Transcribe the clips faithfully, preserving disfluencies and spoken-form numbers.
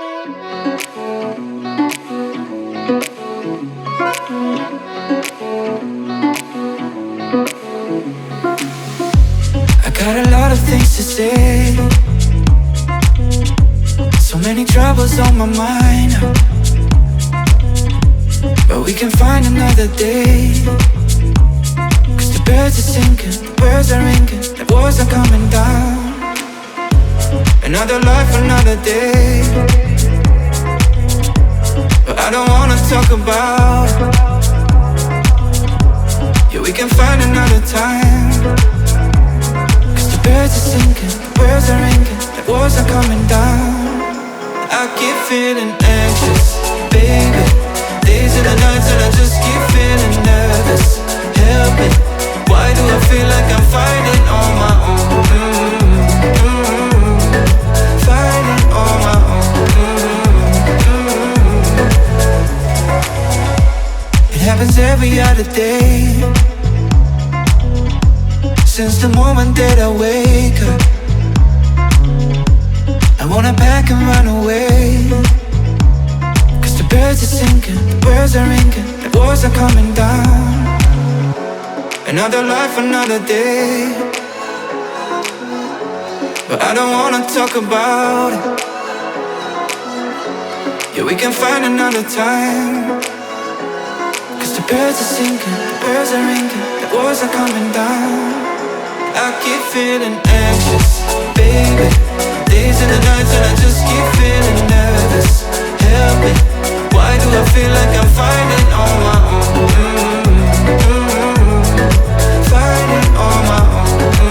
I got a lot of things to say, so many troubles on my mind, but we can find another day. Cause the birds are singing, the birds are ringing, the walls are coming down. Another life, another day, but I don't wanna talk about it. Yeah, we can find another time. Cause the birds are singing, the birds are ringing, the walls are coming down. I keep feeling anxious, baby. Days and the nights and I just keep feeling nervous. Help me, why do I feel like I'm fighting on my own? Mm-hmm. Fighting on my own. Mm-hmm. It happens every other day, since the moment that I wake up. I wanna pack and run away. Cause the birds are singing, the birds are ringing, the walls are coming down. Another life, another day, but I don't wanna talk about it. Yeah, we can find another time. Cause the birds are singing, the birds are ringing, the walls are coming down. I keep feeling anxious, baby. Days and the nights and I just keep feeling nervous. Help me, why do I feel like I'm fighting on my own? Mm-hmm. Fighting on my own.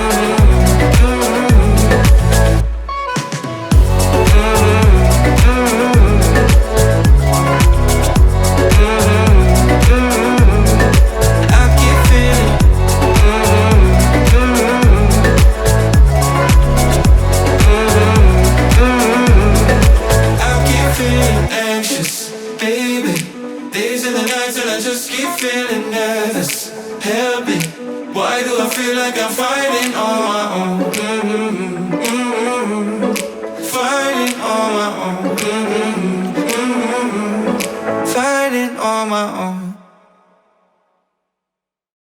Feeling nervous, help me. Why do I feel like I'm fighting on my own? Mm-hmm.